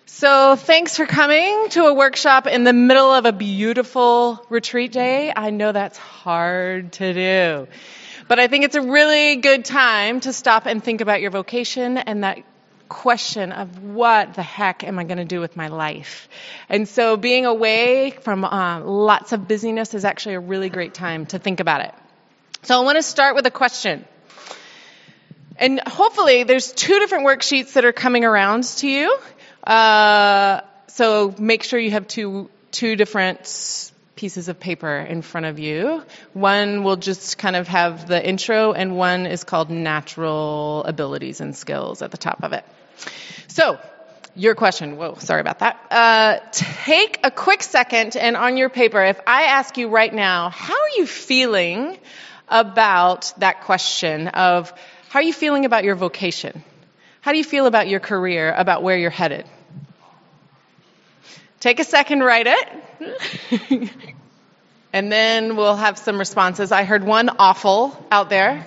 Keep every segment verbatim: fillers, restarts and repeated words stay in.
So thanks for coming to a workshop in the middle of a beautiful retreat day. I know that's hard to do, but I think it's a really good time to stop and think about your vocation and that question of what the heck am I going to do with my life? And so being away from uh, lots of busyness is actually a really great time to think about it. So I want to start with a question. And hopefully there's two different worksheets that are coming around to you. Uh, so make sure you have two, two different pieces of paper in front of you. One will just kind of have the intro, and one is called Natural Abilities and Skills at the top of it. So, your question. Whoa, sorry about that. Uh, take a quick second, and on your paper, if I ask you right now, how are you feeling about that question of, how are you feeling about your vocation? How do you feel about your career, about where you're headed? Take a second, write it. And then we'll have some responses. I heard one awful out there.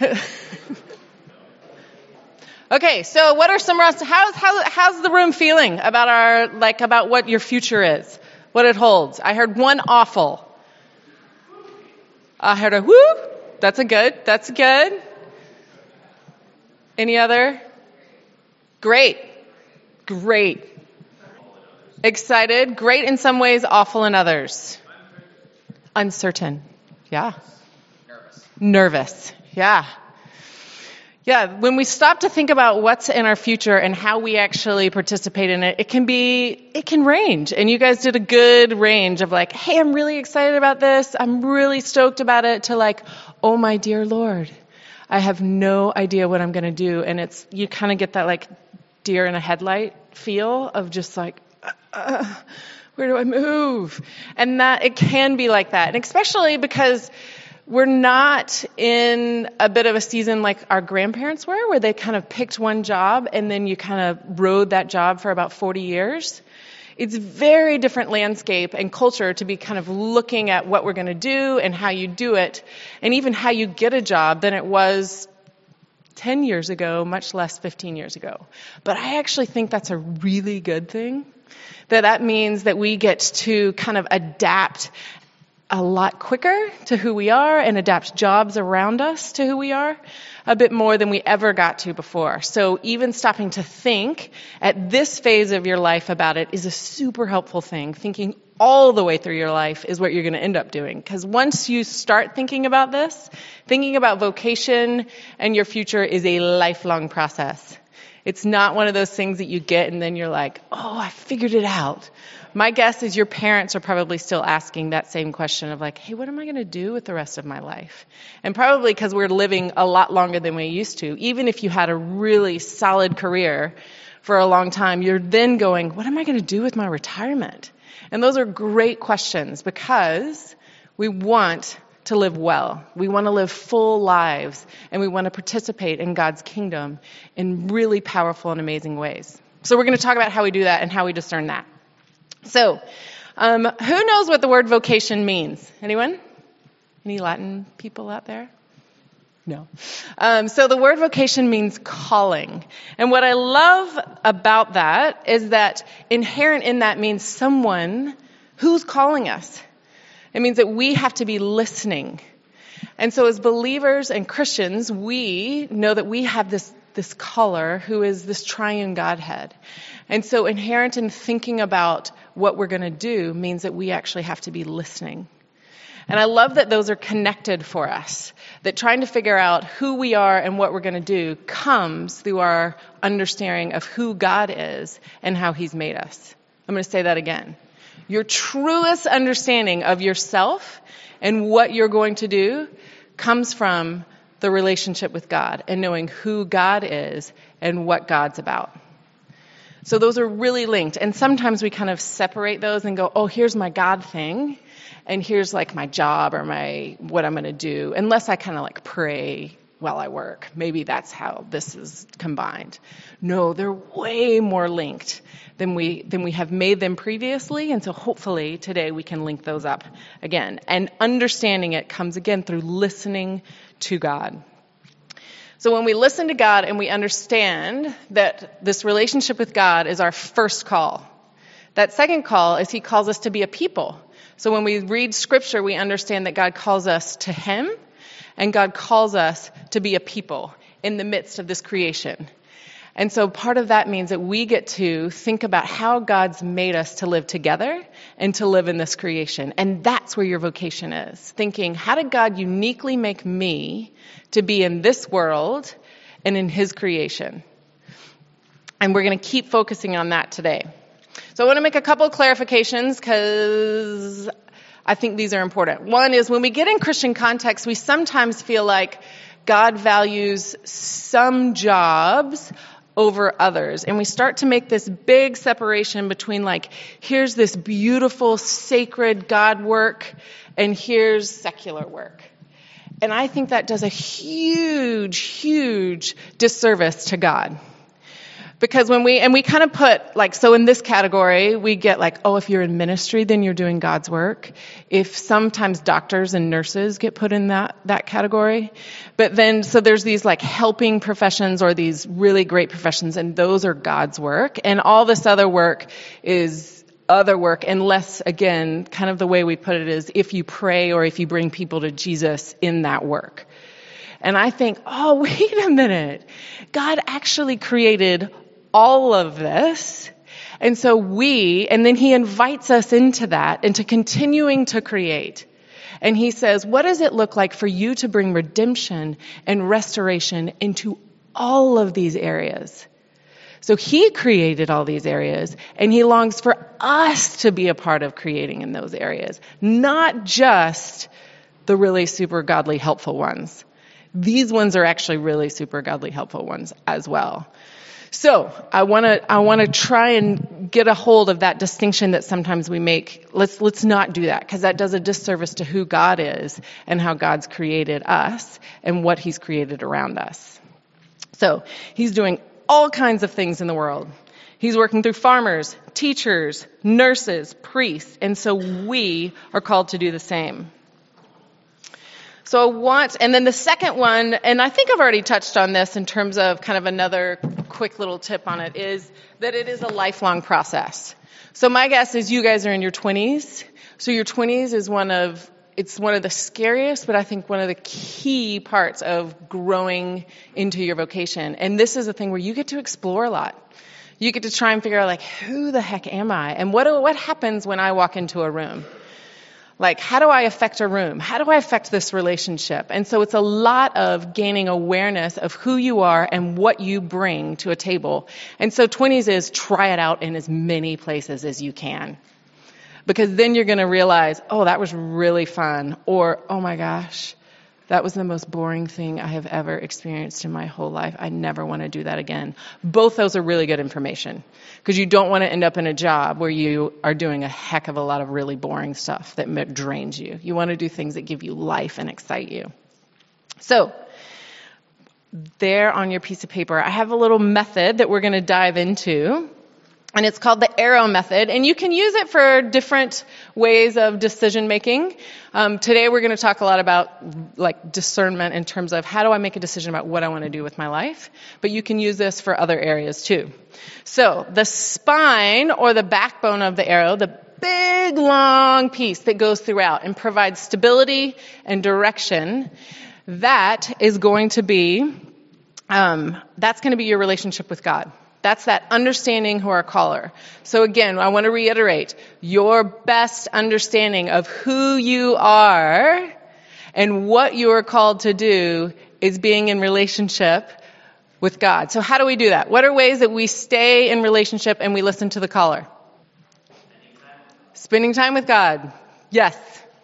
Okay, so what are some how's how, how's the room feeling about our like about what your future is, what it holds? I heard one awful. I heard a whoo. That's a good. That's good. Any other? Great. Great. Excited. Great in some ways, awful in others. Uncertain. Yeah. Nervous. Nervous. Yeah. Yeah. When we stop to think about what's in our future and how we actually participate in it, it can be, it can range. And you guys did a good range of like, hey, I'm really excited about this. I'm really stoked about it, to like, oh my dear Lord, I have no idea what I'm going to do. And it's, you kind of get that like deer in a headlight feel of just like, uh, where do I move? And that it can be like that. And especially because we're not in a bit of a season like our grandparents were, where they kind of picked one job and then you kind of rode that job for about forty years. It's very different landscape and culture to be kind of looking at what we're going to do and how you do it, and even how you get a job, than it was ten years ago, much less fifteen years ago. But I actually think that's a really good thing. That that means that we get to kind of adapt a lot quicker to who we are and adapt jobs around us to who we are a bit more than we ever got to before. So even stopping to think at this phase of your life about it is a super helpful thing. Thinking all the way through your life is what you're going to end up doing. Because once you start thinking about this, thinking about vocation and your future is a lifelong process. It's not one of those things that you get and then you're like, oh, I figured it out. My guess is your parents are probably still asking that same question of like, hey, what am I going to do with the rest of my life? And probably because we're living a lot longer than we used to. Even if you had a really solid career for a long time, you're then going, what am I going to do with my retirement? And those are great questions because we want to live well. We want to live full lives, and we want to participate in God's kingdom in really powerful and amazing ways. So we're going to talk about how we do that and how we discern that. So, um, who knows what the word vocation means? Anyone? Any Latin people out there? No. Um, so the word vocation means calling. And what I love about that is that inherent in that means someone who's calling us. It means that we have to be listening. And so as believers and Christians, we know that we have this, this caller who is this triune Godhead. And so inherent in thinking about what we're going to do means that we actually have to be listening. And I love that those are connected for us. That trying to figure out who we are and what we're going to do comes through our understanding of who God is and how He's made us. I'm going to say that again. Your truest understanding of yourself and what you're going to do comes from the relationship with God and knowing who God is and what God's about. So those are really linked. And sometimes we kind of separate those and go, oh, here's my God thing. And here's like my job or my what I'm going to do. Unless I kind of like pray while I work. Maybe that's how this is combined. No, they're way more linked than we than we have made them previously. And so hopefully today we can link those up again. And understanding it comes again through listening to God. So when we listen to God and we understand that this relationship with God is our first call, that second call is he calls us to be a people. So when we read scripture, we understand that God calls us to him and God calls us to be a people in the midst of this creation. And so part of that means that we get to think about how God's made us to live together and to live in this creation. And that's where your vocation is. Thinking, how did God uniquely make me to be in this world and in his creation? And we're going to keep focusing on that today. So I want to make a couple of clarifications because I think these are important. One is when we get in Christian context, we sometimes feel like God values some jobs over others. And we start to make this big separation between like, here's this beautiful, sacred God work, and here's secular work. And I think that does a huge, huge disservice to God. Because when we, and we kind of put like, so in this category, we get like, oh, if you're in ministry, then you're doing God's work. If sometimes doctors and nurses get put in that, that category. But then, so there's these like helping professions or these really great professions, and those are God's work. And all this other work is other work, unless, again, kind of the way we put it is if you pray or if you bring people to Jesus in that work. And I think, oh, wait a minute. God actually created all of this. And so we, and then he invites us into that, into continuing to create. And he says, what does it look like for you to bring redemption and restoration into all of these areas? So he created all these areas, and he longs for us to be a part of creating in those areas, not just the really super godly, helpful ones. These ones are actually really super godly, helpful ones as well. So I want to I want to try and get a hold of that distinction that sometimes we make. Let's let's not do that, because that does a disservice to who God is and how God's created us and what he's created around us. So he's doing all kinds of things in the world. He's working through farmers, teachers, nurses, priests, and so we are called to do the same. So I want, and then the second one, and I think I've already touched on this in terms of kind of another quick little tip on it, is that it is a lifelong process. So my guess is you guys are in your twenties. So your twenties is one of, it's one of the scariest, but I think one of the key parts of growing into your vocation. And this is a thing where you get to explore a lot. You get to try and figure out like, who the heck am I? And what what happens when I walk into a room? Like, how do I affect a room? How do I affect this relationship? And so it's a lot of gaining awareness of who you are and what you bring to a table. And so twenties is try it out in as many places as you can. Because then you're going to realize, oh, that was really fun. Or, oh my gosh, that was the most boring thing I have ever experienced in my whole life. I never want to do that again. Both those are really good information. Because you don't want to end up in a job where you are doing a heck of a lot of really boring stuff that drains you. You want to do things that give you life and excite you. So, there on your piece of paper, I have a little method that we're going to dive into. And it's called the arrow method. And you can use it for different ways of decision making. Um, today we're going to talk a lot about like discernment in terms of how do I make a decision about what I want to do with my life. But you can use this for other areas too. So the spine or the backbone of the arrow, the big long piece that goes throughout and provides stability and direction, that is going to be, um, that's going to be your relationship with God. That's that understanding who our caller. So again, I want to reiterate, your best understanding of who you are and what you are called to do is being in relationship with God. So how do we do that? What are ways that we stay in relationship and we listen to the caller? Spending time with God. Yes.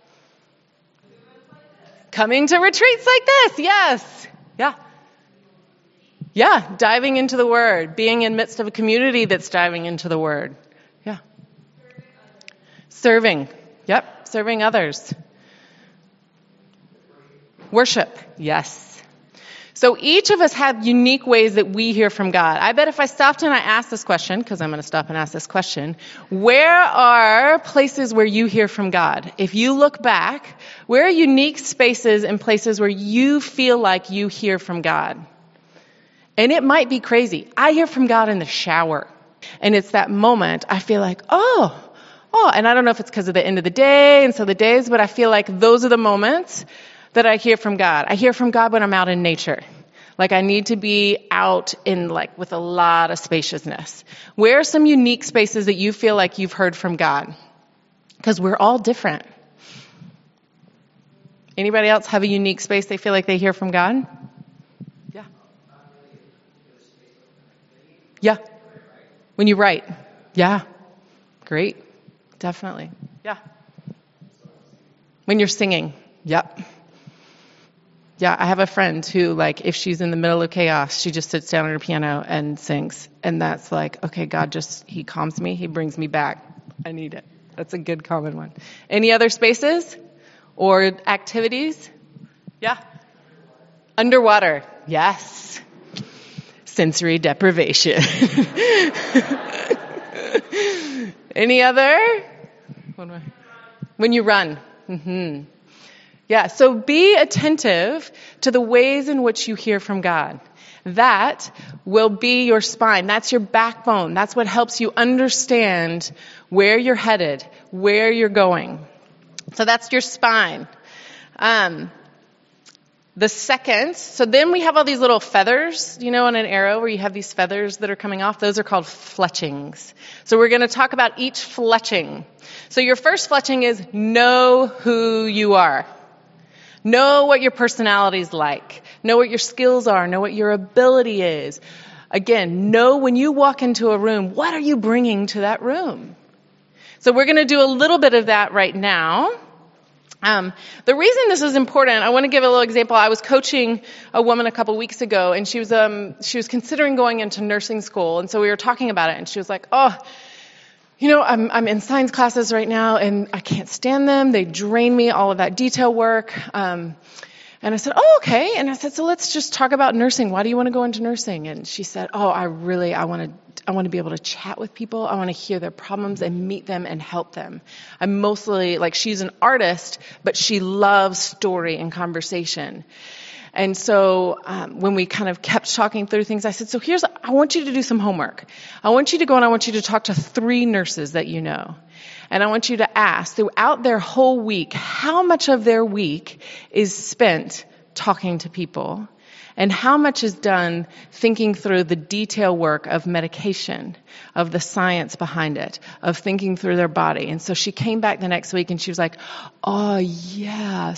Coming to retreats like this. Yes. Yeah. Yeah, diving into the Word, being in midst of a community that's diving into the Word. Yeah. Serving. Yep, serving others. Worship. Yes. So each of us have unique ways that we hear from God. I bet if I stopped and I asked this question, because I'm going to stop and ask this question, where are places where you hear from God? If you look back, where are unique spaces and places where you feel like you hear from God? And it might be crazy. I hear from God in the shower. And it's that moment I feel like, oh, oh, and I don't know if it's because of the end of the day and so the days, but I feel like those are the moments that I hear from God. I hear from God when I'm out in nature. Like I need to be out in like with a lot of spaciousness. Where are some unique spaces that you feel like you've heard from God? Because we're all different. Anybody else have a unique space they feel like they hear from God? Yeah. Yeah. When you write. Yeah. Great. Definitely. Yeah. When you're singing. Yep. Yeah, I have a friend who, like, if she's in the middle of chaos, she just sits down at her piano and sings. And that's like, okay, God just, he calms me. He brings me back. I need it. That's a good common one. Any other spaces or activities? Yeah. Underwater. Yes. Sensory deprivation. Any other? When you run. Mm-hmm. Yeah, so be attentive to the ways in which you hear from God. That will be your spine. That's your backbone. That's what helps you understand where you're headed, where you're going. So that's your spine. Um, the second, so then we have all these little feathers, you know, on an arrow where you have these feathers that are coming off. Those are called fletchings. So we're going to talk about each fletching. So your first fletching is know who you are. Know what your personality's like. Know what your skills are. Know what your ability is. Again, know when you walk into a room, what are you bringing to that room? So we're going to do a little bit of that right now. Um, the reason this is important, I want to give a little example. I was coaching a woman a couple weeks ago, and she was um she was considering going into nursing school, and so we were talking about it, and she was like, "Oh, you know, I'm I'm in science classes right now, and I can't stand them. They drain me, all of that detail work." Um, and I said, "Oh, okay." And I said, "So let's just talk about nursing. Why do you want to go into nursing?" And she said, "Oh, I really, I want to, I want to be able to chat with people. I want to hear their problems and meet them and help them. I'm mostly like, she's an artist, but she loves story and conversation." And so um, when we kind of kept talking through things, I said, so here's, I want you to do some homework. I want you to go and I want you to talk to three nurses that you know. And I want you to ask throughout their whole week, how much of their week is spent talking to people? And how much is done thinking through the detail work of medication, of the science behind it, of thinking through their body? And so she came back the next week and she was like, oh yeah,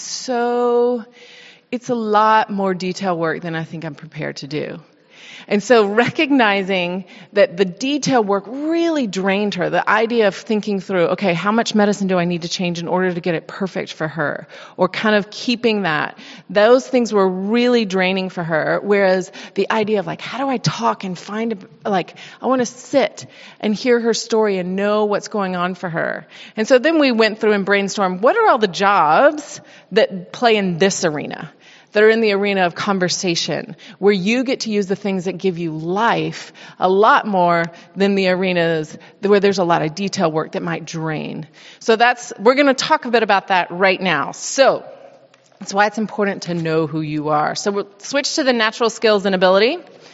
so it's a lot more detail work than I think I'm prepared to do. And so recognizing that the detail work really drained her, the idea of thinking through, okay, how much medicine do I need to change in order to get it perfect for her? Or kind of keeping that. Those things were really draining for her. Whereas the idea of like, how do I talk and find, a, like, I want to sit and hear her story and know what's going on for her. And so then we went through and brainstormed, what are all the jobs that play in this arena? That are in the arena of conversation, where you get to use the things that give you life a lot more than the arenas where there's a lot of detail work that might drain. So that's, we're going to talk a bit about that right now. So that's why it's important to know who you are. So we'll switch to the natural skills and ability.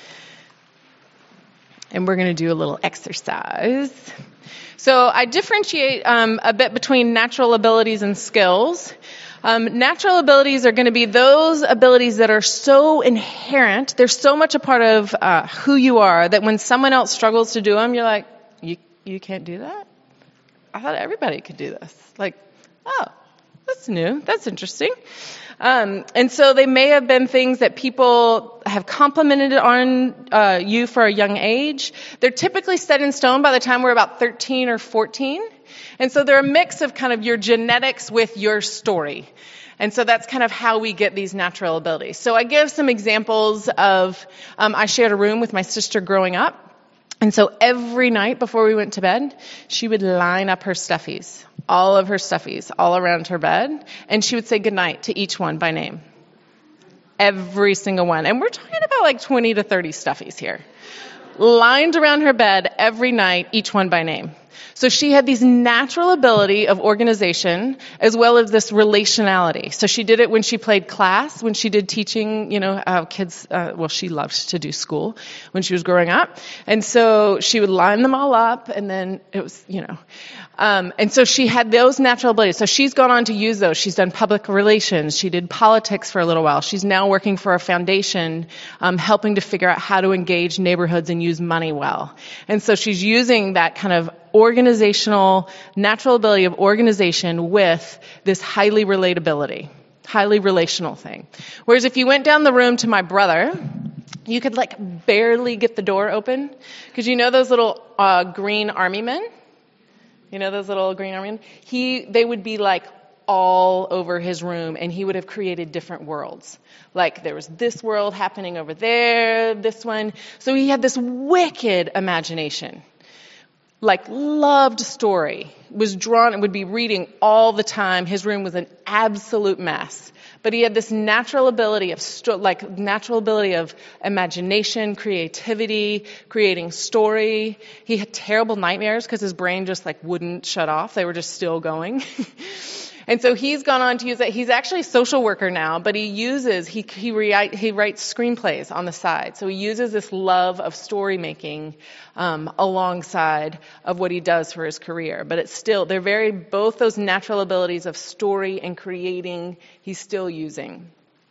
And we're going to do a little exercise. So I differentiate um, a bit between natural abilities and skills. Um, natural abilities are going to be those abilities that are so inherent, they're so much a part of uh, who you are, that when someone else struggles to do them, you're like, you you can't do that? I thought everybody could do this. Like, oh, that's new. That's interesting. Um, and so they may have been things that people have complimented on uh, you for a young age. They're typically set in stone by the time we're about thirteen or fourteen. And so they're a mix of kind of your genetics with your story. And so that's kind of how we get these natural abilities. So I give some examples of, um, I shared a room with my sister growing up. And so every night before we went to bed, she would line up her stuffies, all of her stuffies, all around her bed. And she would say goodnight to each one by name. Every single one. And we're talking about like twenty to thirty stuffies here. Lined around her bed every night, each one by name. So she had these natural ability of organization as well as this relationality. So she did it when she played class, when she did teaching, you know, uh, kids, uh, well, she loved to do school when she was growing up. And so she would line them all up, and then it was, you know, um, and so she had those natural abilities. So she's gone on to use those. She's done public relations. She did politics for a little while. She's now working for a foundation, um, helping to figure out how to engage neighborhoods and use money well. And so she's using that kind of organizational, natural ability of organization with this highly relatability, highly relational thing. Whereas if you went down the room to my brother, you could like barely get the door open. Because you know those little uh, green army men? You know those little green army men? He, they would be like all over his room, and he would have created different worlds. Like there was this world happening over there, this one. So he had this wicked imagination. Like loved story, was drawn and would be reading all the time. His room was an absolute mess. But he had this natural ability of, sto- like natural ability of imagination, creativity, creating story. He had terrible nightmares because his brain just like wouldn't shut off. They were just still going. And so he's gone on to use it. He's actually a social worker now, but he uses, he he, re- he writes screenplays on the side. So he uses this love of story making um, alongside of what he does for his career. But it's still, they're very, both those natural abilities of story and creating, he's still using.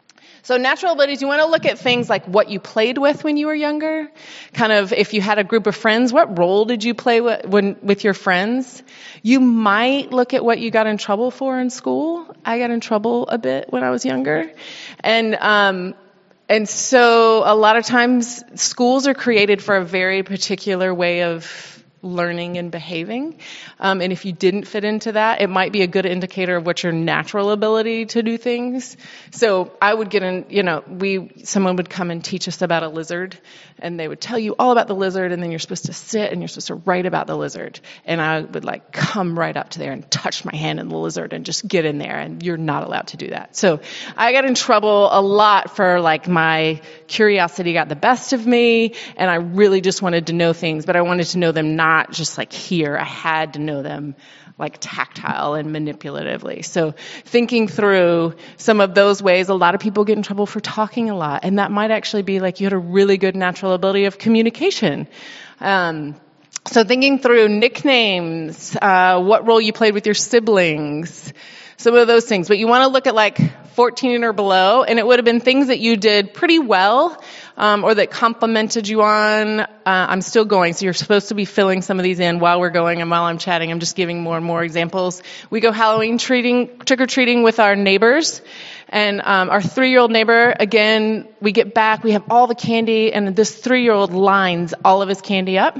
So natural abilities, you want to look at things like what you played with when you were younger. Kind of if you had a group of friends, what role did you play with, when, with your friends? You might look at what you got in trouble for in school. I got in trouble a bit when I was younger. And, um, and so a lot of times schools are created for a very particular way of learning and behaving. Um, and if you didn't fit into that, it might be a good indicator of what your natural ability to do things. So I would get in, you know, we, someone would come and teach us about a lizard, and they would tell you all about the lizard, and then you're supposed to sit and you're supposed to write about the lizard. And I would like come right up to there and touch my hand in the lizard and just get in there, and you're not allowed to do that. So I got in trouble a lot for like my curiosity got the best of me, and I really just wanted to know things, but I wanted to know them not Not just like here. I had to know them like tactile and manipulatively. So thinking through some of those ways, a lot of people get in trouble for talking a lot. And that might actually be like you had a really good natural ability of communication. Um, so thinking through nicknames, uh, what role you played with your siblings, some of those things. But you want to look at like fourteen or below, and it would have been things that you did pretty well, um, or that complimented you on. Uh, I'm still going, so you're supposed to be filling some of these in while we're going and while I'm chatting. I'm just giving more and more examples. We go Halloween treating, trick-or-treating with our neighbors. And um, our three-year-old neighbor, again, we get back, we have all the candy, and this three-year-old lines all of his candy up.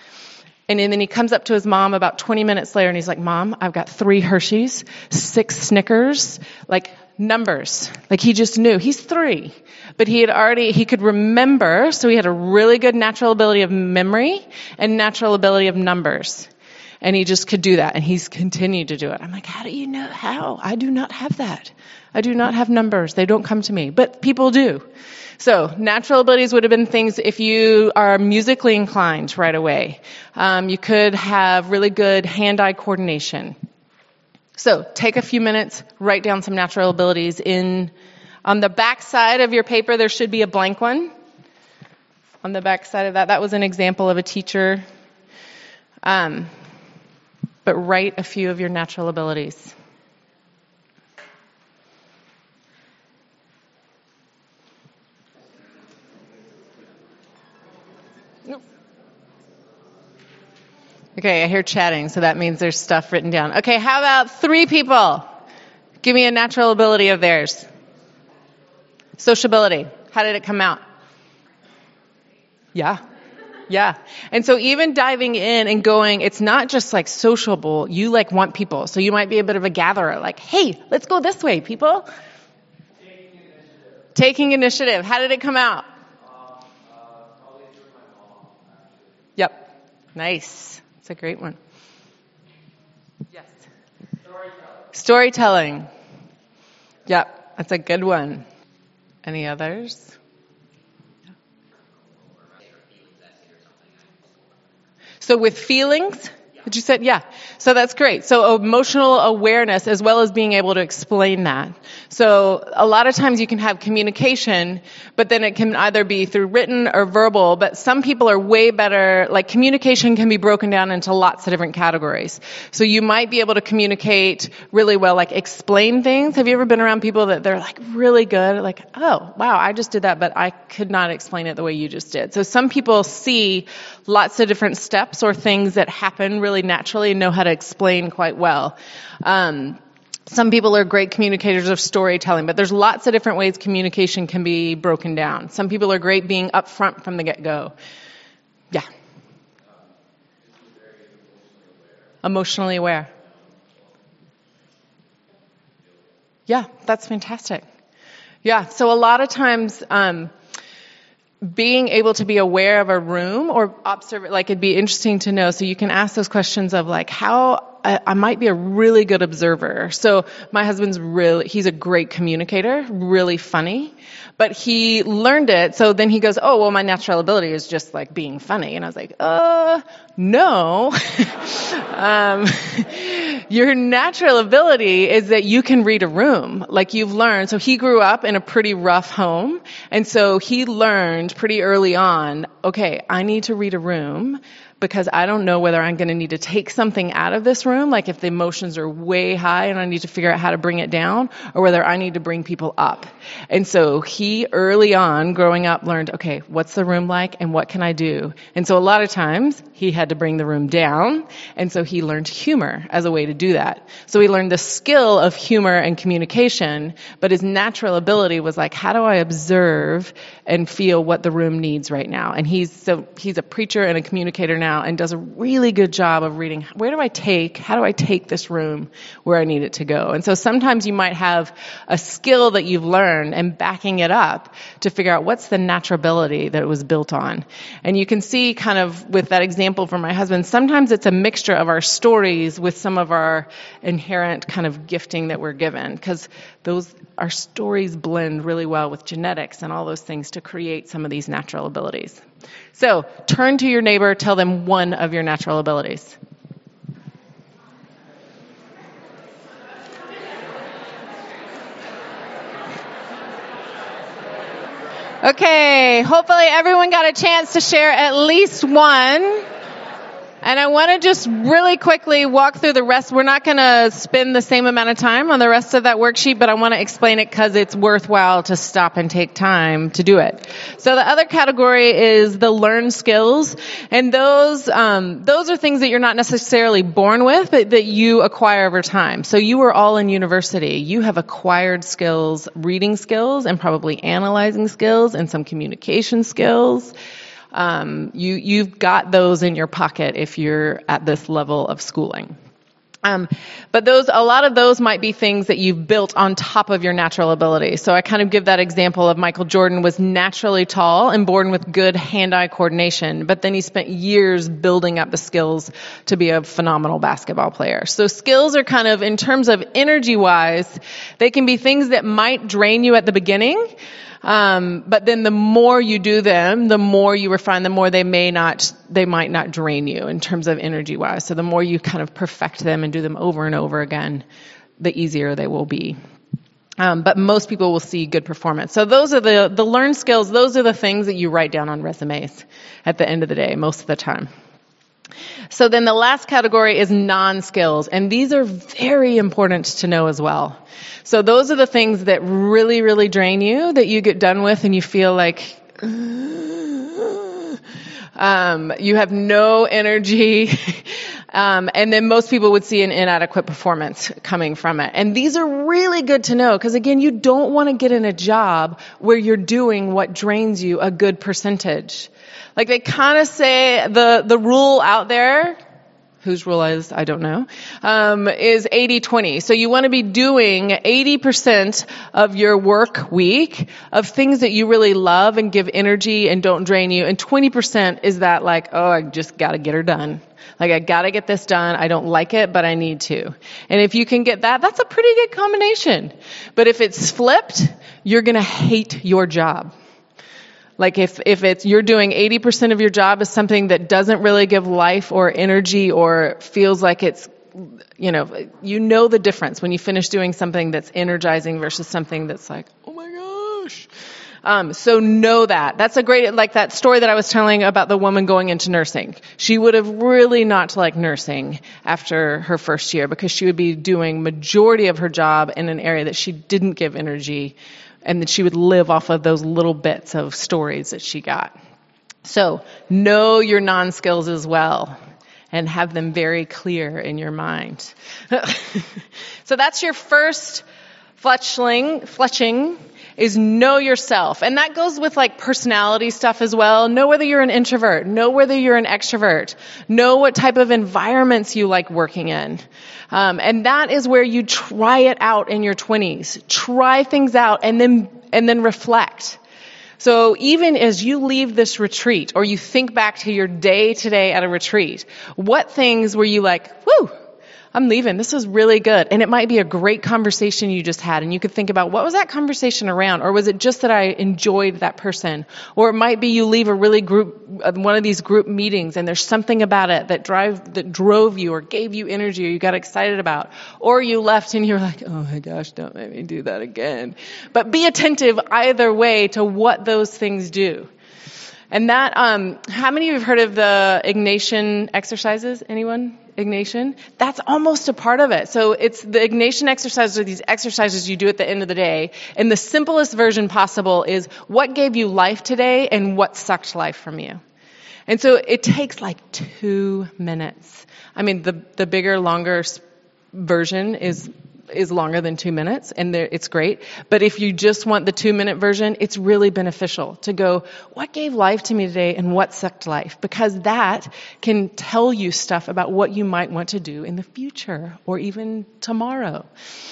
And then he comes up to his mom about twenty minutes later, and he's like, Mom, I've got three Hershey's, six Snickers, like numbers. Like he just knew. He's three. But he had already, he could remember, so he had a really good natural ability of memory and natural ability of numbers. And he just could do that, and he's continued to do it. I'm like, how do you know how? I do not have that. I do not have numbers. They don't come to me. But people do. So natural abilities would have been things if you are musically inclined right away. Um, you could have really good hand-eye coordination. So take a few minutes, write down some natural abilities. In on the back side of your paper, there should be a blank one. On the back side of that, that was an example of a teacher. Um, but write a few of your natural abilities. Okay, I hear chatting, so that means there's stuff written down. Okay, how about three people? Give me a natural ability of theirs. Sociability. How did it come out? Yeah. Yeah. And so even diving in and going, it's not just like sociable. You like want people. So you might be a bit of a gatherer. Like, hey, let's go this way, people. Taking initiative. Taking initiative. How did it come out? Um, uh, probably through my mom, actually. Yep. Nice. That's a great one. Yes. Storytelling. Storytelling. Yep. That's a good one. Any others? So with feelings, what you said? Yeah. So that's great. So emotional awareness as well as being able to explain that. So a lot of times you can have communication, but then it can either be through written or verbal, but some people are way better, like communication can be broken down into lots of different categories. So you might be able to communicate really well, like explain things. Have you ever been around people that they're like really good, like, oh, wow, I just did that, but I could not explain it the way you just did. So some people see lots of different steps or things that happen really naturally and know how to explain quite well. Um, Some people are great communicators of storytelling, but there's lots of different ways communication can be broken down. Some people are great being upfront from the get-go. Yeah. Emotionally aware. Yeah, that's fantastic. Yeah, so a lot of times, um, being able to be aware of a room or observe it, like it'd be interesting to know. So you can ask those questions of like, how I, I might be a really good observer. So my husband's really, he's a great communicator, really funny, but he learned it. So then he goes, oh, well, my natural ability is just like being funny. And I was like, uh, no. um, your natural ability is that you can read a room, like you've learned. So he grew up in a pretty rough home. And so he learned pretty early on, okay, I need to read a room because I don't know whether I'm going to need to take something out of this room, like if the emotions are way high and I need to figure out how to bring it down, or whether I need to bring people up. And so he early on growing up learned, okay, what's the room like and what can I do? And so a lot of times he had to bring the room down. And so he learned humor as a way to do that. So he learned the skill of humor and communication, but his natural ability was like, how do I observe and feel what the room needs right now? And he's so he's a preacher and a communicator now and does a really good job of reading, where do I take, how do I take this room where I need it to go? And so sometimes you might have a skill that you've learned and backing it up to figure out what's the natural ability that it was built on. And you can see kind of with that example from my husband, sometimes it's a mixture of our stories with some of our inherent kind of gifting that we're given, because those, our stories blend really well with genetics and all those things to create some of these natural abilities. So turn to your neighbor, tell them one of your natural abilities. Okay, hopefully everyone got a chance to share at least one. And I want to just really quickly walk through the rest. We're not going to spend the same amount of time on the rest of that worksheet, but I want to explain it because it's worthwhile to stop and take time to do it. So the other category is the learned skills. And those, um, those are things that you're not necessarily born with, but that you acquire over time. So you were all in university. You have acquired skills, reading skills, and probably analyzing skills, and some communication skills. Um, you, you've got those in your pocket if you're at this level of schooling. Um, but those, a lot of those might be things that you've built on top of your natural ability. So I kind of give that example of Michael Jordan was naturally tall and born with good hand-eye coordination, but then he spent years building up the skills to be a phenomenal basketball player. So skills are kind of, in terms of energy-wise, they can be things that might drain you at the beginning. Um, but then the more you do them, the more you refine, the more they may not, they might not drain you in terms of energy wise. So the more you kind of perfect them and do them over and over again, the easier they will be. Um, but most people will see good performance. So those are the, the learned skills. Those are the things that you write down on resumes at the end of the day, most of the time. So then the last category is non-skills, and these are very important to know as well. So those are the things that really, really drain you, that you get done with and you feel like, um, you have no energy. Um, and then most people would see an inadequate performance coming from it. And these are really good to know because, again, you don't want to get in a job where you're doing what drains you a good percentage. Like they kind of say the, the rule out there, whose rule is, I don't know, um, is eighty twenty. So you want to be doing eighty percent of your work week of things that you really love and give energy and don't drain you. And twenty percent is that like, oh, I just got to get her done. Like, I got to get this done. I don't like it, but I need to. And if you can get that, that's a pretty good combination. But if it's flipped, you're going to hate your job. Like if, if it's, you're doing eighty percent of your job is something that doesn't really give life or energy or feels like it's, you know, you know the difference when you finish doing something that's energizing versus something that's like, oh my gosh. Um, so know that. That's a great, like that story that I was telling about the woman going into nursing. She would have really not liked nursing after her first year because she would be doing majority of her job in an area that she didn't give energy, and that she would live off of those little bits of stories that she got. So know your non-skills as well and have them very clear in your mind. So that's your first fletchling, fletching is know yourself. And that goes with like personality stuff as well. Know whether you're an introvert. Know whether you're an extrovert. Know what type of environments you like working in. Um, and that is where you try it out in your twenties. Try things out and then, and then reflect. So even as you leave this retreat or you think back to your day today at a retreat, what things were you like, whew, I'm leaving. This is really good. And it might be a great conversation you just had. And you could think about, what was that conversation around? Or was it just that I enjoyed that person? Or it might be you leave a really group, one of these group meetings and there's something about it that drive, that drove you or gave you energy or you got excited about. Or you left and you're like, oh my gosh, don't make me do that again. But be attentive either way to what those things do. And that, um, how many of you have heard of the Ignatian exercises? Anyone? Ignatian? That's almost a part of it. So it's the Ignatian exercises are these exercises you do at the end of the day. And the simplest version possible is what gave you life today and what sucked life from you. And so it takes like two minutes. I mean, the, the bigger, longer version is is longer than two minutes, and it's great. But if you just want the two-minute version, it's really beneficial to go, what gave life to me today and what sucked life? Because that can tell you stuff about what you might want to do in the future or even tomorrow.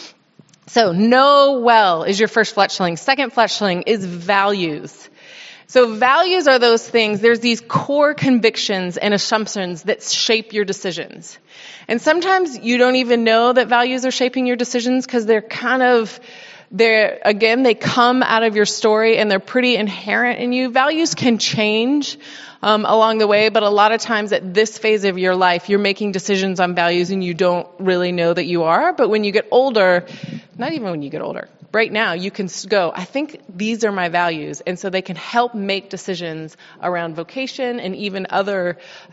So know well is your first fletchling. Second fletchling is values. So values are those things, there's these core convictions and assumptions that shape your decisions. And sometimes you don't even know that values are shaping your decisions because they're kind of, they're, again, they come out of your story and they're pretty inherent in you. Values can change um, along the way, but a lot of times at this phase of your life, you're making decisions on values and you don't really know that you are. But when you get older, not even when you get older, right now you can go, I think these are my values. And so they can help make decisions around vocation and even other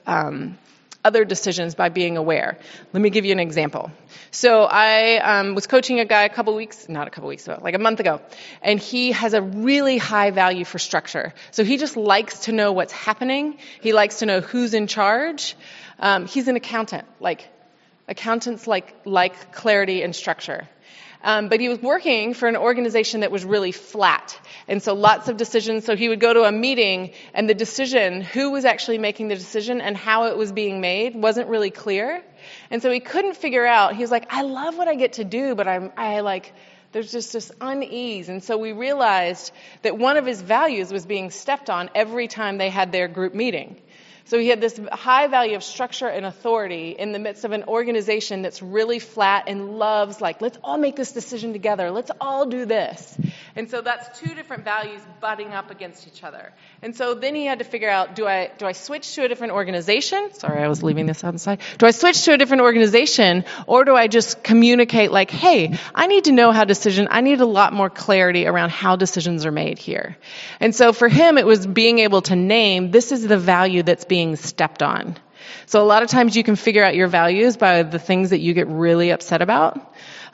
um other decisions by being aware. Let me give you an example. So I um, was coaching a guy a couple weeks, not a couple weeks ago, like a month ago, and he has a really high value for structure. So he just likes to know what's happening. He likes to know who's in charge. Um, he's an accountant. Like accountants like like clarity and structure. Um, but he was working for an organization that was really flat. And so lots of decisions. So he would go to a meeting and the decision, who was actually making the decision and how it was being made wasn't really clear. And so he couldn't figure out, he was like, I love what I get to do, but I'm, I like, there's just this unease. And so we realized that one of his values was being stepped on every time they had their group meeting. So he had this high value of structure and authority in the midst of an organization that's really flat and loves, like, let's all make this decision together. Let's all do this. And so that's two different values butting up against each other. And so then he had to figure out, do I do I switch to a different organization? Sorry, I was leaving this outside. Do I switch to a different organization, or do I just communicate like, hey, I need to know how decision, I need a lot more clarity around how decisions are made here. And so for him, it was being able to name, this is the value that's being being stepped on. So a lot of times you can figure out your values by the things that you get really upset about.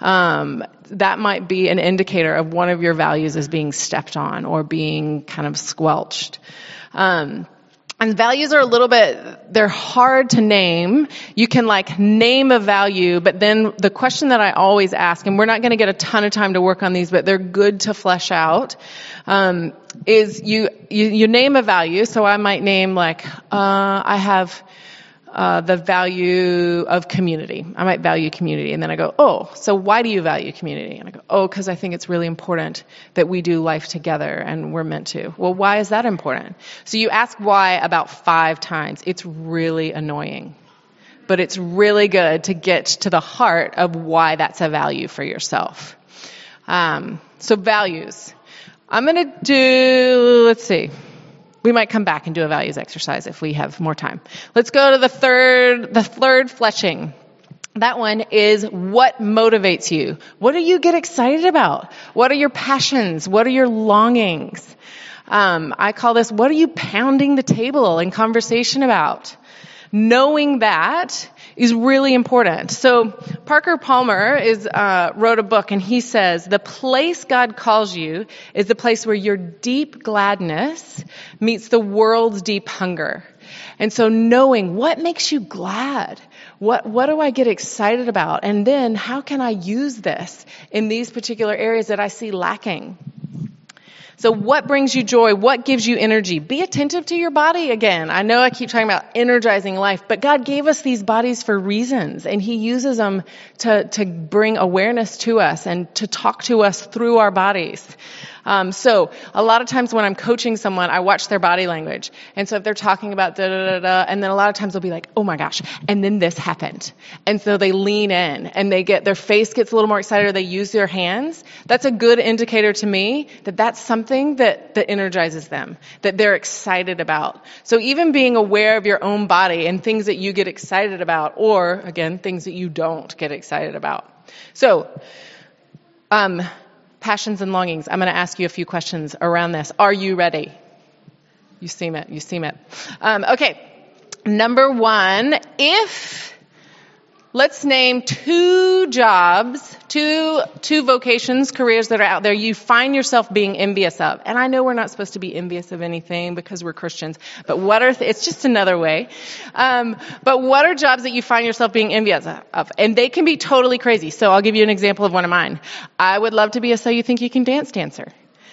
Um, that might be an indicator of one of your values is being stepped on or being kind of squelched. Um, and values are a little bit, they're hard to name. You can like name a value, but then the question that I always ask, and we're not going to get a ton of time to work on these, but they're good to flesh out, um, is you, you, you name a value. So I might name like, uh, I have, uh, the value of community. I might value community. And then I go, oh, so why do you value community? And I go, oh, because I think it's really important that we do life together and we're meant to. Well, why is that important? So you ask why about five times. It's really annoying. But it's really good to get to the heart of why that's a value for yourself. Um, so values. I'm going to do, let's see. We might come back and do a values exercise if we have more time. Let's go to the third, the third fleshing. That one is what motivates you. What do you get excited about? What are your passions? What are your longings? Um, I call this, what are you pounding the table in conversation about? Knowing that is really important. So Parker Palmer is uh, wrote a book, and he says the place God calls you is the place where your deep gladness meets the world's deep hunger. And so knowing what makes you glad, what what do I get excited about, and then how can I use this in these particular areas that I see lacking? So what brings you joy? What gives you energy? Be attentive to your body again. I know I keep talking about energizing life, but God gave us these bodies for reasons, and He uses them to, to bring awareness to us and to talk to us through our bodies. Um, so a lot of times when I'm coaching someone, I watch their body language. And so if they're talking about da da da da, and then a lot of times they'll be like, oh my gosh, and then this happened. And so they lean in and they get, their face gets a little more excited, or they use their hands. That's a good indicator to me that that's something that, that energizes them, that they're excited about. So even being aware of your own body and things that you get excited about, or again, things that you don't get excited about. So, um, passions and longings. I'm going to ask you a few questions around this. Are you ready? You seem it. You seem it. Um, okay. Number one, if let's name two jobs, two two vocations, careers that are out there you find yourself being envious of. And I know we're not supposed to be envious of anything because we're Christians, but what are th- it's just another way. Um, but what are jobs that you find yourself being envious of? And they can be totally crazy. So I'll give you an example of one of mine. I would love to be a So You Think You Can Dance dancer.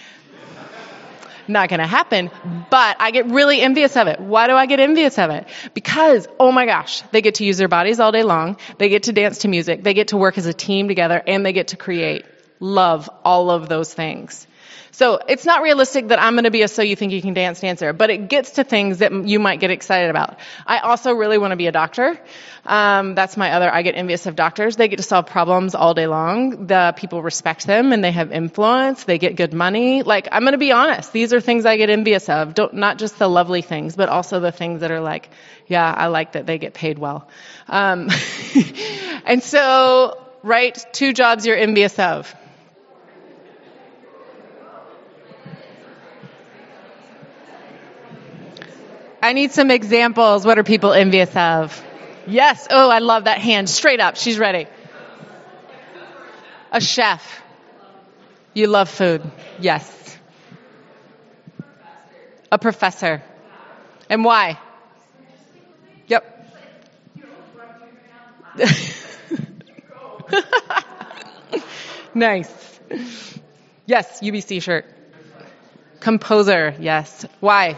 Not going to happen, but I get really envious of it. Why do I get envious of it? Because, oh my gosh, they get to use their bodies all day long. They get to dance to music. They get to work as a team together, and they get to create. Love all of those things. So it's not realistic that I'm going to be a So You Think You Can Dance dancer, but it gets to things that you might get excited about. I also really want to be a doctor. Um, that's my other, I get envious of doctors. They get to solve problems all day long. The people respect them and they have influence. They get good money. Like, I'm going to be honest. These are things I get envious of. Don't, not just the lovely things, but also the things that are like, yeah, I like that they get paid well. Um, and so, right, two jobs you're envious of. I need some examples. What are people envious of? Yes. Oh, I love that hand. Straight up. She's ready. A chef. You love food. Yes. A professor. And why? Yep. Nice. Yes, U B C shirt. Composer. Yes. Why?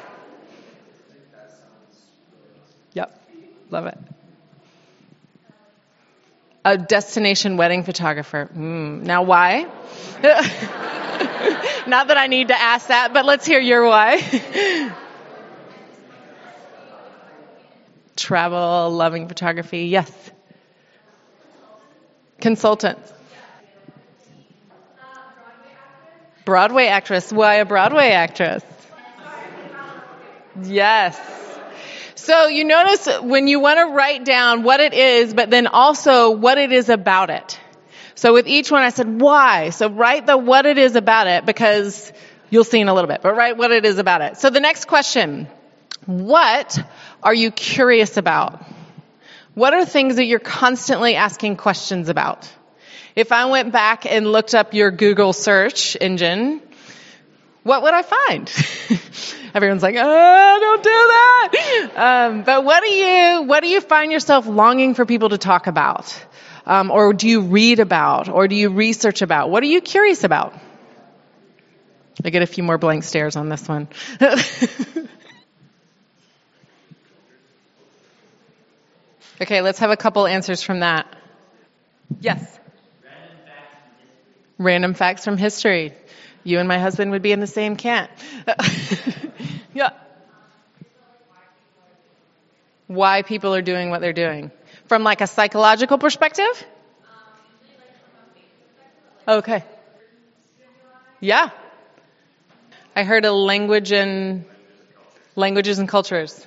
Yep. Love it. A destination wedding photographer. Mm. Now why? Not that I need to ask that, but let's hear your why. Travel, loving photography. Yes. Consultant. Broadway actress. Why a Broadway actress? Yes. So you notice when you want to write down what it is, but then also what it is about it. So with each one I said, why? So write the what it is about it, because you'll see in a little bit, but write what it is about it. So the next question, what are you curious about? What are things that you're constantly asking questions about? If I went back and looked up your Google search engine, what would I find? Everyone's like, oh, don't do that. Um, but what do you, what do you find yourself longing for people to talk about? Um, or do you read about? Or do you research about? What are you curious about? I get a few more blank stares on this one. Okay, let's have a couple answers from that. Yes. Random facts from history. You and my husband would be in the same camp. Yeah. Why people are doing what they're doing. From like a psychological perspective? Okay. Yeah. I heard a language and Languages and cultures.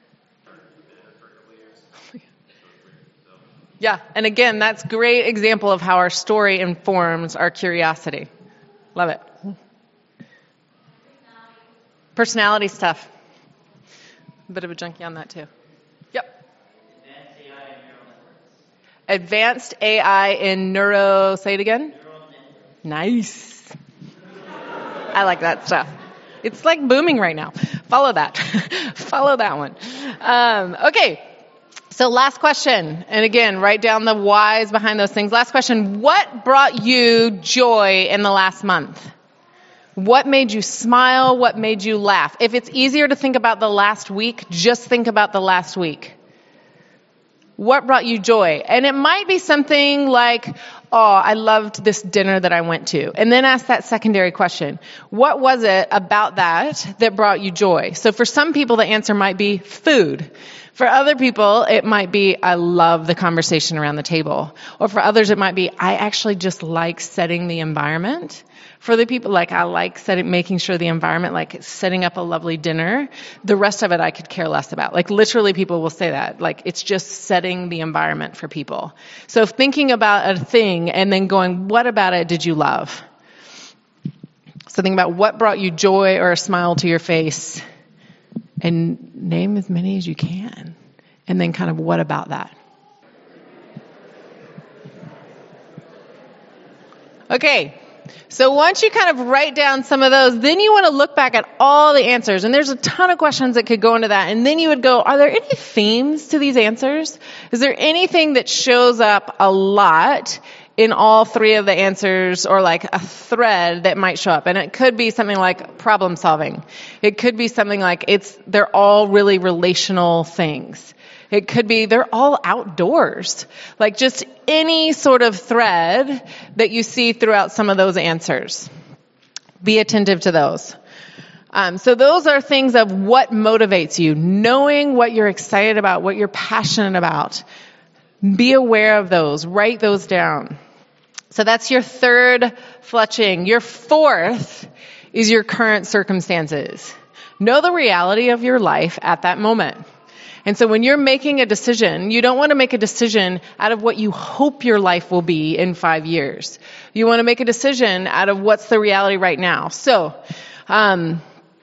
Yeah, and again, that's a great example of how our story informs our curiosity. Love it. Personality stuff. A bit of a junkie on that too. Yep. Advanced A I in neuro, say it again? Nice. I like that stuff. It's like booming right now. Follow that. Follow that one. Um, okay. So last question. And again, write down the whys behind those things. Last question. What brought you joy in the last month? What made you smile? What made you laugh? If it's easier to think about the last week, just think about the last week. What brought you joy? And it might be something like, oh, I loved this dinner that I went to. And then ask that secondary question. What was it about that that brought you joy? So for some people, the answer might be food. For other people, it might be, I love the conversation around the table. Or for others, it might be, I actually just like setting the environment. For the people, like, I like setting, making sure the environment, like setting up a lovely dinner. The rest of it I could care less about. Like, literally people will say that. Like, it's just setting the environment for people. So thinking about a thing and then going, what about it did you love? So think about what brought you joy or a smile to your face. And name as many as you can. And then kind of what about that? Okay. So once you kind of write down some of those, then you want to look back at all the answers. And there's a ton of questions that could go into that. And then you would go, are there any themes to these answers? Is there anything that shows up a lot in all three of the answers, or like a thread that might show up? And it could be something like problem solving. It could be something like it's, they're all really relational things. It could be they're all outdoors. Like just any sort of thread that you see throughout some of those answers. Be attentive to those. Um, so those are things of what motivates you. Knowing what you're excited about, what you're passionate about. Be aware of those. Write those down. So that's your third fletching. Your fourth is your current circumstances. Know the reality of your life at that moment. And so when you're making a decision, you don't want to make a decision out of what you hope your life will be in five years. You want to make a decision out of what's the reality right now. So, um,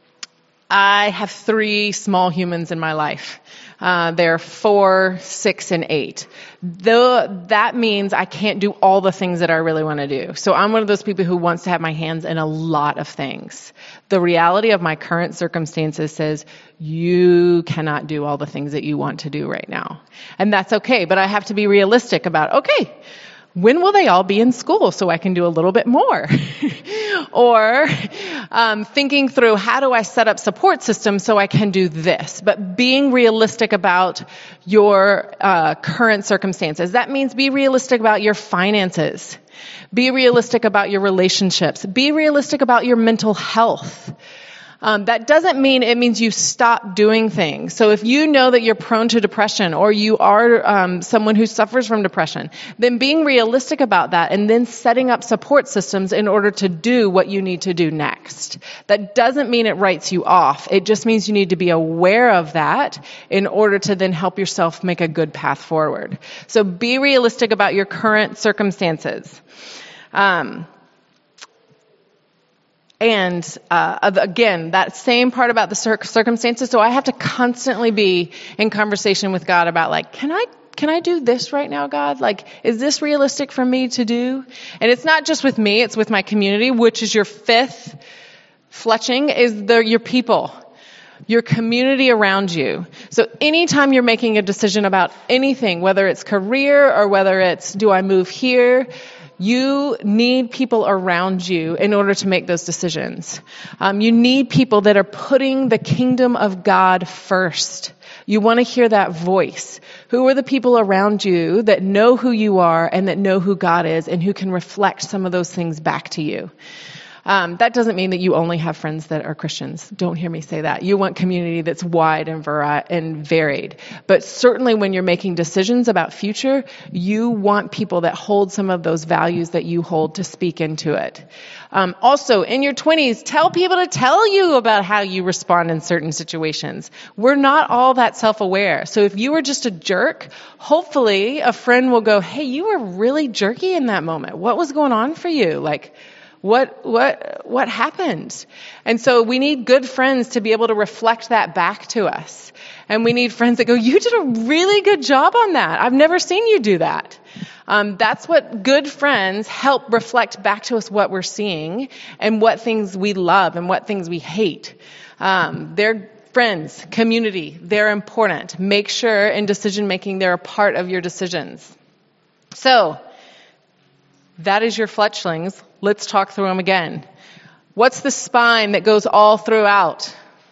I have three small humans in my life. Uh, they're four, six, and eight. The, that means I can't do all the things that I really want to do. So I'm one of those people who wants to have my hands in a lot of things. The reality of my current circumstances says you cannot do all the things that you want to do right now. And that's okay, but I have to be realistic about, okay, when will they all be in school so I can do a little bit more? Or um, thinking through how do I set up support systems so I can do this? But being realistic about your uh, current circumstances. That means be realistic about your finances. Be realistic about your relationships. Be realistic about your mental health. Um, that doesn't mean it means you stop doing things. So if you know that you're prone to depression or you are um, someone who suffers from depression, then being realistic about that and then setting up support systems in order to do what you need to do next. That doesn't mean it writes you off. It just means you need to be aware of that in order to then help yourself make a good path forward. So be realistic about your current circumstances. Um, And, uh, again, that same part about the cir- circumstances. So I have to constantly be in conversation with God about like, can I, can I do this right now, God? Like, is this realistic for me to do? And it's not just with me, it's with my community, which is your fifth fletching, is the, your people. Your community around you. So anytime you're making a decision about anything, whether it's career or whether it's, do I move here? You need people around you in order to make those decisions. Um, you need people that are putting the kingdom of God first. You want to hear that voice. Who are the people around you that know who you are and that know who God is and who can reflect some of those things back to you? Um, that doesn't mean that you only have friends that are Christians. Don't hear me say that. You want community that's wide and, vari- and varied. But certainly when you're making decisions about future, you want people that hold some of those values that you hold to speak into it. Um, also, in your twenties, tell people to tell you about how you respond in certain situations. We're not all that self-aware. So if you were just a jerk, hopefully a friend will go, hey, you were really jerky in that moment. What was going on for you? Like, What, what, what happened? And so we need good friends to be able to reflect that back to us. And we need friends that go, you did a really good job on that. I've never seen you do that. Um, that's what good friends help reflect back to us what we're seeing and what things we love and what things we hate. Um, they're friends, community, they're important. Make sure in decision making they're a part of your decisions. So, that is your fletchlings. Let's talk through them again. What's the spine that goes all throughout?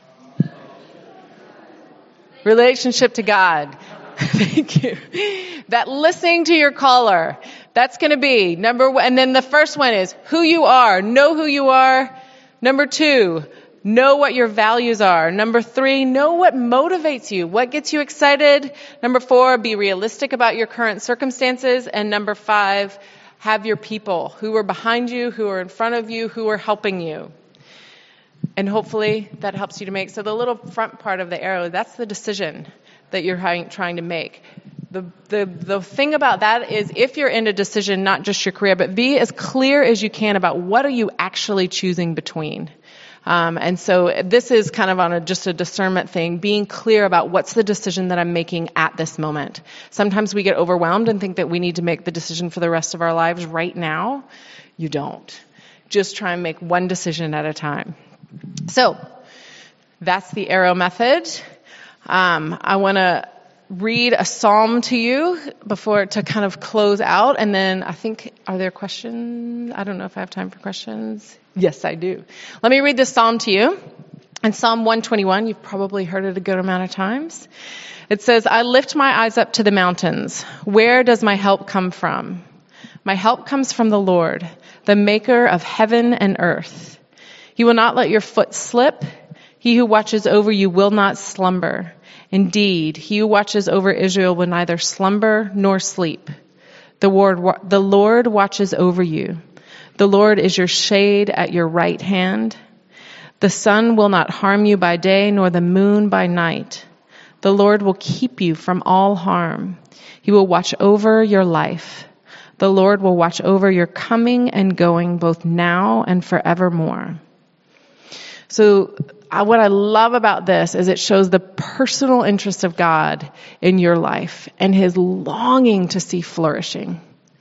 Relationship to God. Thank you. That listening to your caller. That's going to be number one. And then the first one is who you are. Know who you are. Number two, know what your values are. Number three, know what motivates you. What gets you excited. Number four, be realistic about your current circumstances. And number five, have your people who are behind you, who are in front of you, who are helping you. And hopefully that helps you to make. So the little front part of the arrow, that's the decision that you're trying to make. The, the, the thing about that is if you're in a decision, not just your career, but be as clear as you can about what are you actually choosing between. Um, and so this is kind of on a, just a discernment thing, being clear about what's the decision that I'm making at this moment. Sometimes we get overwhelmed and think that we need to make the decision for the rest of our lives right now. You don't. Just try and make one decision at a time. So that's the arrow method. Um, I want to read a psalm to you before to kind of close out. And then I think, are there questions? I don't know if I have time for questions. Yes, I do. Let me read this psalm to you. In Psalm one twenty-one, you've probably heard it a good amount of times. It says, I lift my eyes up to the mountains. Where does my help come from? My help comes from the Lord, the maker of heaven and earth. He will not let your foot slip. He who watches over you will not slumber. Indeed, he who watches over Israel will neither slumber nor sleep. The Lord, the Lord watches over you. The Lord is your shade at your right hand. The sun will not harm you by day, nor the moon by night. The Lord will keep you from all harm. He will watch over your life. The Lord will watch over your coming and going, both now and forevermore. So uh, what I love about this is it shows the personal interest of God in your life and his longing to see flourishing.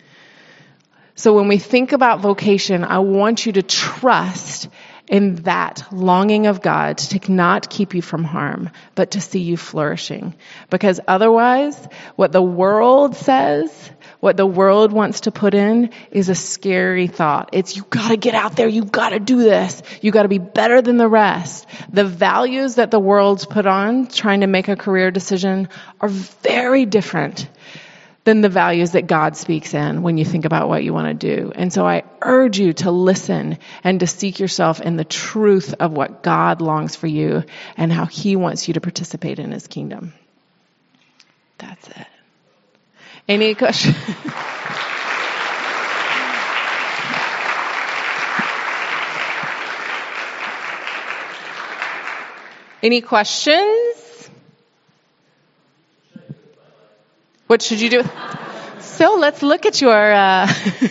So when we think about vocation, I want you to trust in that longing of God to not keep you from harm, but to see you flourishing. Because otherwise, what the world says, what the world wants to put in is a scary thought. It's, you gotta get out there, you gotta do this, you gotta be better than the rest. The values that the world's put on trying to make a career decision are very different than the values that God speaks in when you think about what you want to do. And so I urge you to listen and to seek yourself in the truth of what God longs for you and how he wants you to participate in his kingdom. That's it. Any questions? Any questions? What should you do? So let's look at your, uh,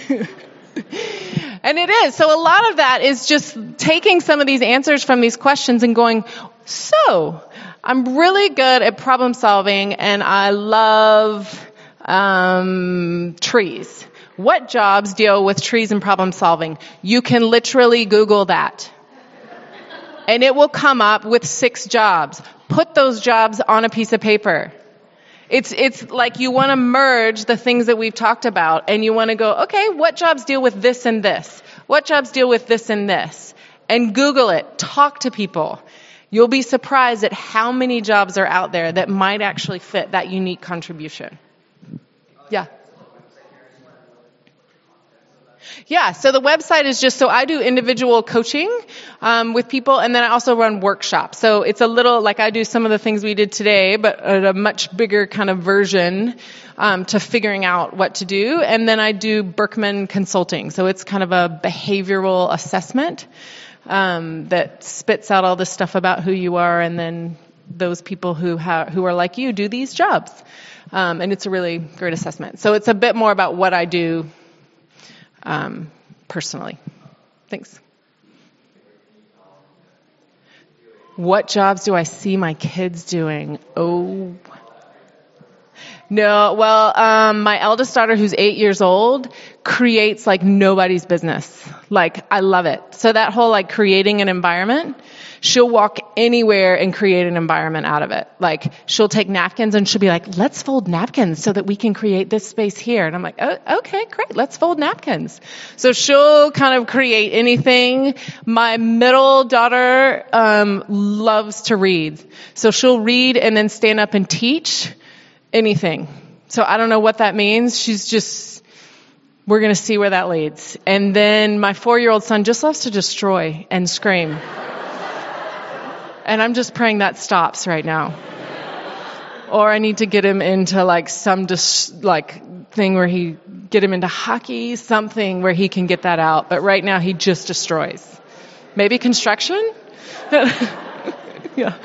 and it is. So a lot of that is just taking some of these answers from these questions and going, so I'm really good at problem solving and I love, um, trees. What jobs deal with trees and problem solving? You can literally Google that. And it will come up with six jobs. Put those jobs on a piece of paper. It's, it's like you want to merge the things that we've talked about and you want to go, okay, what jobs deal with this and this? What jobs deal with this and this? And Google it. Talk to people. You'll be surprised at how many jobs are out there that might actually fit that unique contribution. Yeah. Yeah, so the website is just, so I do individual coaching um, with people, and then I also run workshops. So it's a little, like I do some of the things we did today, but at a much bigger kind of version um, to figuring out what to do. And then I do Berkman Consulting. So it's kind of a behavioral assessment um, that spits out all this stuff about who you are, and then those people who ha- who are like you do these jobs. Um, and it's a really great assessment. So it's a bit more about what I do Um, personally. Thanks. What jobs do I see my kids doing? Oh, no. Well, um, my eldest daughter, who's eight years old, creates like nobody's business. Like, I love it. So that whole like creating an environment, she'll walk anywhere and create an environment out of it. Like, she'll take napkins and she'll be like, let's fold napkins so that we can create this space here. And I'm like, oh, okay, great. Let's fold napkins. So she'll kind of create anything. My middle daughter, um, loves to read. So she'll read and then stand up and teach anything. So I don't know what that means. She's just, we're going to see where that leads. And then my four-year-old son just loves to destroy and scream. And I'm just praying that stops right now. Or I need to get him into like some dis- like thing where he get him into hockey, something where he can get that out. But right now he just destroys. Maybe construction? Yeah.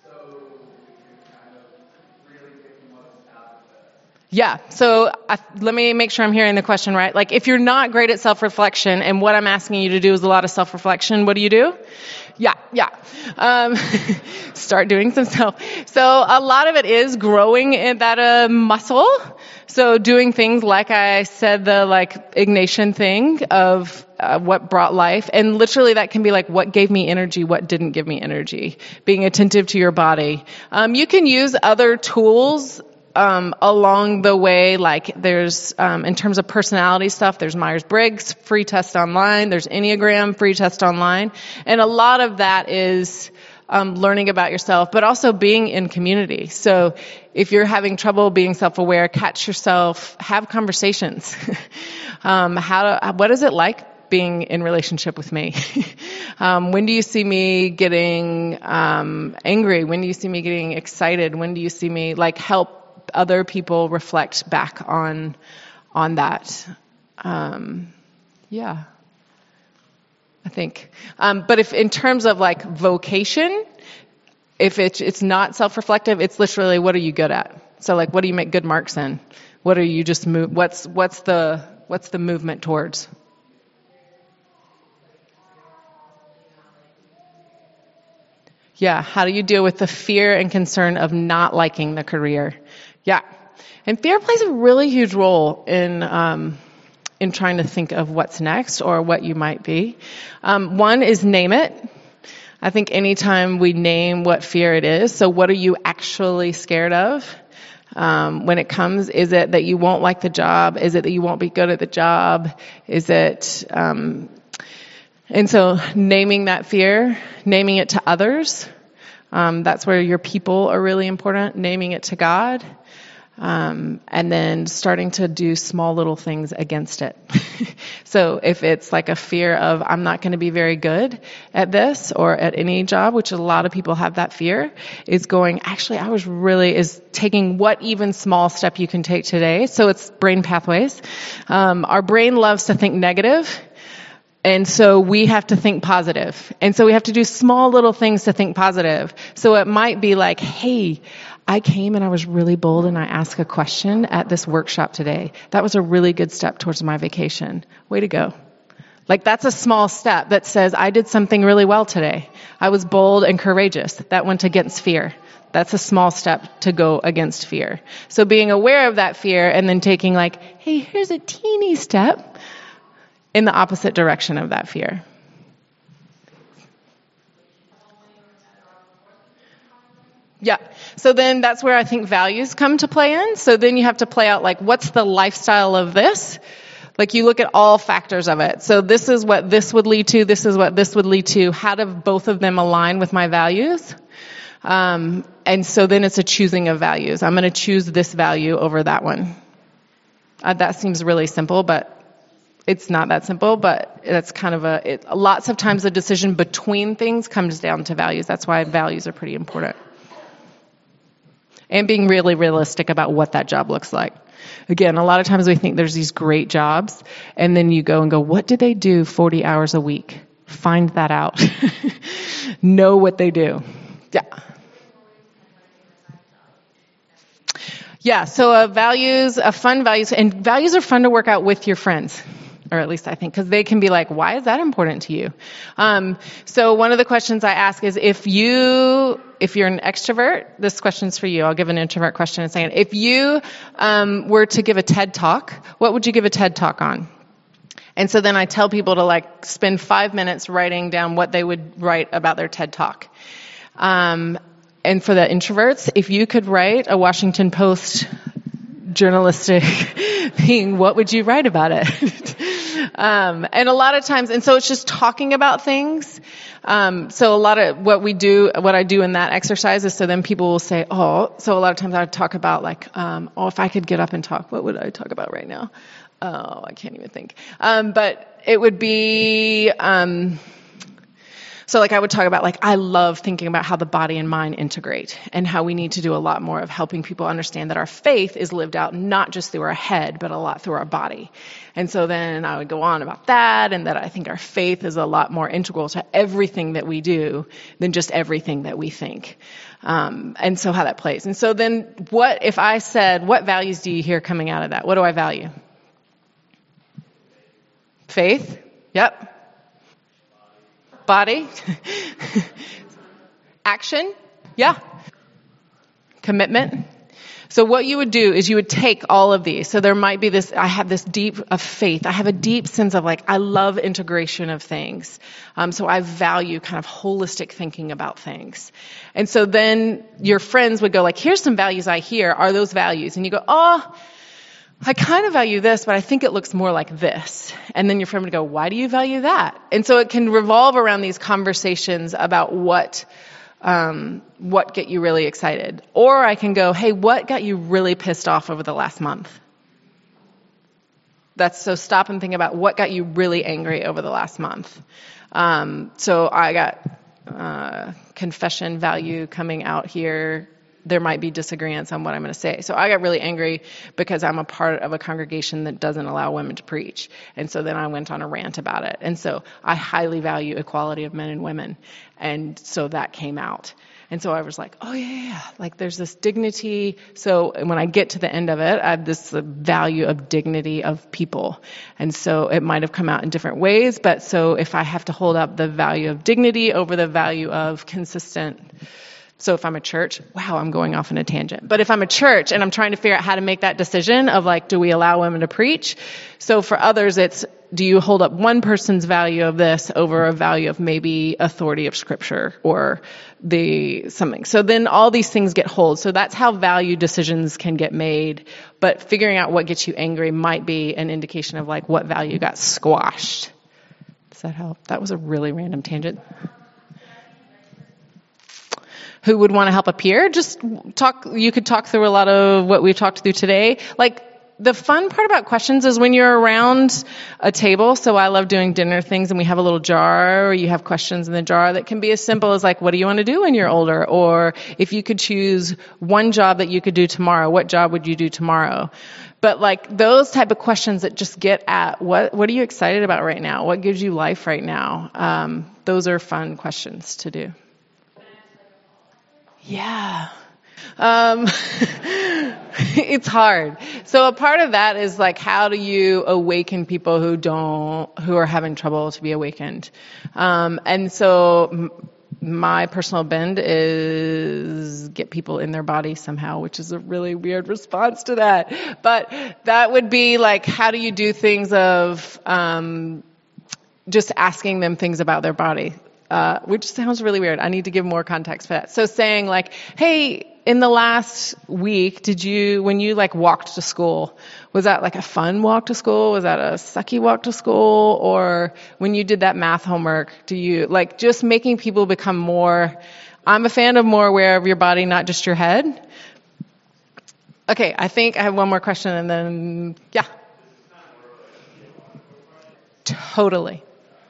Yeah. So I, let me make sure I'm hearing the question right. Like, if you're not great at self-reflection, and what I'm asking you to do is a lot of self-reflection, what do you do? Yeah, yeah. Um, start doing some self. So a lot of it is growing in that uh, muscle. So doing things like I said, the like Ignatian thing of uh, what brought life. And literally that can be like what gave me energy, what didn't give me energy. Being attentive to your body. Um, you can use other tools Um, along the way, like there's, um, in terms of personality stuff, there's Myers-Briggs, free test online. There's Enneagram, free test online. And a lot of that is, um, learning about yourself, but also being in community. So if you're having trouble being self-aware, catch yourself, have conversations. um, how to, what is it like being in relationship with me? um, when do you see me getting, um, angry? When do you see me getting excited? When do you see me like help other people reflect back on on that? Um, yeah, I think. Um, but if in terms of like vocation, if it's it's not self-reflective, it's literally what are you good at? So like, what do you make good marks in? What are you just move? What's what's the what's the movement towards? Yeah, how do you deal with the fear and concern of not liking the career? Yeah. And fear plays a really huge role in um, in trying to think of what's next or what you might be. Um, one is name it. I think anytime we name what fear it is, so what are you actually scared of? Um, when it comes, is it that you won't like the job? Is it that you won't be good at the job? Is it... Um, and so naming that fear, naming it to others, um, that's where your people are really important, naming it to God. Um, and then starting to do small little things against it. So if it's like a fear of, I'm not going to be very good at this or at any job, which a lot of people have that fear, is going, actually, I was really, is taking what even small step you can take today. So it's brain pathways. Um, our brain loves to think negative. And so we have to think positive. And so we have to do small little things to think positive. So it might be like, hey, I came and I was really bold and I asked a question at this workshop today. That was a really good step towards my vacation. Way to go. Like, that's a small step that says I did something really well today. I was bold and courageous. That went against fear. That's a small step to go against fear. So being aware of that fear and then taking like, hey, here's a teeny step in the opposite direction of that fear. Yeah. So then that's where I think values come to play in. So then you have to play out like, what's the lifestyle of this? Like, you look at all factors of it. So this is what this would lead to. This is what this would lead to. How do both of them align with my values? Um, and so then it's a choosing of values. I'm going to choose this value over that one. Uh, that seems really simple, but It's not that simple, but that's kind of a, it, lots of times the decision between things comes down to values. That's why values are pretty important. And being really realistic about what that job looks like. Again, a lot of times we think there's these great jobs, and then you go and go, what do they do forty hours a week? Find that out. Know what they do. Yeah. Yeah, so uh, values, uh, fun values, and values are fun to work out with your friends. Or at least I think, because they can be like, why is that important to you? Um, so one of the questions I ask is, if you, if you're an extrovert, this question's for you. I'll give an introvert question in a second. If you um, were to give a TED Talk, what would you give a TED Talk on? And so then I tell people to like spend five minutes writing down what they would write about their TED Talk. Um, and for the introverts, if you could write a Washington Post journalistic thing, what would you write about it? um, and a lot of times, and so it's just talking about things. Um, so a lot of what we do, what I do in that exercise is, so then people will say, oh, so a lot of times I would talk about like, um, oh, if I could get up and talk, what would I talk about right now? Oh, I can't even think. Um, but it would be, um, So like I would talk about like, I love thinking about how the body and mind integrate, and how we need to do a lot more of helping people understand that our faith is lived out not just through our head, but a lot through our body. And so then I would go on about that, and that I think our faith is a lot more integral to everything that we do than just everything that we think. Um, and so how that plays. And so then what, if I said, what values do you hear coming out of that? What do I value? Faith. Yep. Body. Action. Yeah. Commitment. So what you would do is you would take all of these. So there might be this, I have this deep of faith. I have a deep sense of like, I love integration of things. Um, so I value kind of holistic thinking about things. And so then your friends would go like, here's some values I hear. Are those values? And you go, oh, I kind of value this, but I think it looks more like this. And then your friend would go, why do you value that? And so it can revolve around these conversations about what, um, what get you really excited. Or I can go, hey, what got you really pissed off over the last month? That's so stop and think about what got you really angry over the last month. Um, so I got, uh, confession value coming out here. There might be disagreements on what I'm going to say. So I got really angry because I'm a part of a congregation that doesn't allow women to preach. And so then I went on a rant about it. And so I highly value equality of men and women. And so that came out. And so I was like, oh yeah, yeah, like there's this dignity. So when I get to the end of it, I have this value of dignity of people. And so it might have come out in different ways. But so if I have to hold up the value of dignity over the value of consistent. So if I'm a church, wow, I'm going off on a tangent. But if I'm a church and I'm trying to figure out how to make that decision of like, do we allow women to preach? So for others, it's, do you hold up one person's value of this over a value of maybe authority of scripture or the something? So then all these things get hold. So that's how value decisions can get made. But figuring out what gets you angry might be an indication of like what value got squashed. Does that help? That was a really random tangent. Who would want to help up here? Just talk, you could talk through a lot of what we've talked through today. Like, the fun part about questions is when you're around a table, so I love doing dinner things and we have a little jar, or you have questions in the jar that can be as simple as like, what do you want to do when you're older? Or if you could choose one job that you could do tomorrow, what job would you do tomorrow? But like those type of questions that just get at what, what are you excited about right now? What gives you life right now? Um, those are fun questions to do. Yeah. Um, it's hard. So a part of that is like, how do you awaken people who don't, who are having trouble to be awakened? Um, and so m- my personal bend is get people in their body somehow, which is a really weird response to that. But that would be like, how do you do things of, um, just asking them things about their body? Uh, which sounds really weird. I need to give more context for that. So saying like, hey, in the last week, did you, when you like walked to school, was that like a fun walk to school? Was that a sucky walk to school? Or when you did that math homework, do you like just making people become more, I'm a fan of more aware of your body, not just your head. Okay. I think I have one more question and then, yeah. Totally.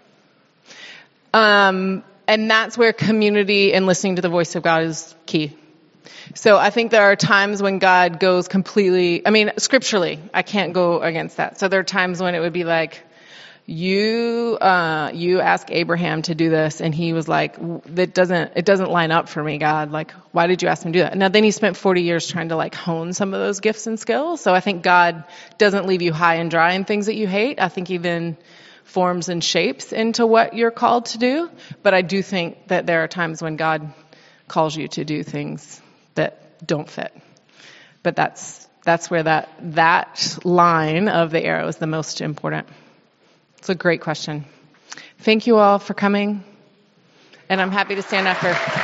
Um, and that's where community and listening to the voice of God is key. So I think there are times when God goes completely, I mean, scripturally, I can't go against that. So there are times when it would be like, you, uh, you ask Abraham to do this, and he was like, that doesn't, it doesn't line up for me, God. Like, why did you ask him to do that? Now then he spent forty years trying to like hone some of those gifts and skills. So I think God doesn't leave you high and dry in things that you hate. I think he then forms and shapes into what you're called to do. But I do think that there are times when God calls you to do things that don't fit. But that's that's where that that line of the arrow is the most important. It's a great question. Thank you all for coming. And I'm happy to stand after.